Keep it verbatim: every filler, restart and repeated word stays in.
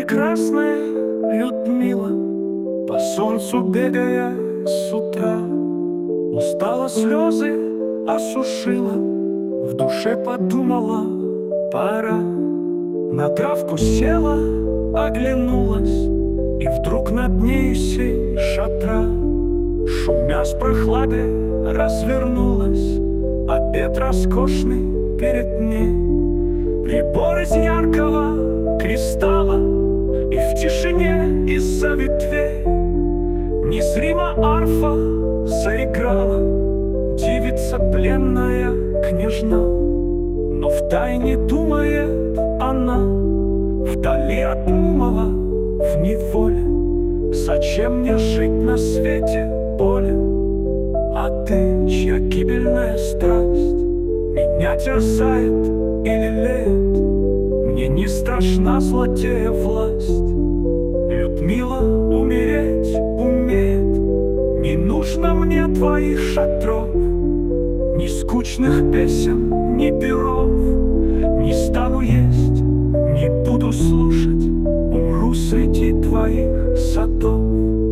прекрасная Людмила, по солнцу бегая с утра, устала, слезы осушила, в душе подумала: пора. На травку села, оглянулась, и вдруг над ней сей шатра, шумя с прохлады, развернулась, обед роскошный перед ней. Прибор из яркого кристалла, и в тишине из-за ветвей незримо арфа заиграла, девица пленная княжна. Но втайне думает она, вдали от Муромова, в неволе: зачем мне жить на свете боли? А ты, чья гибельная страсть меня терзает и лелеет, мне не страшна злодея власть. Людмила умереть умеет, не нужно мне твоих шатров, ни скучных песен, ни перов. Не стану есть, не буду слушать, умру среди твоих садов.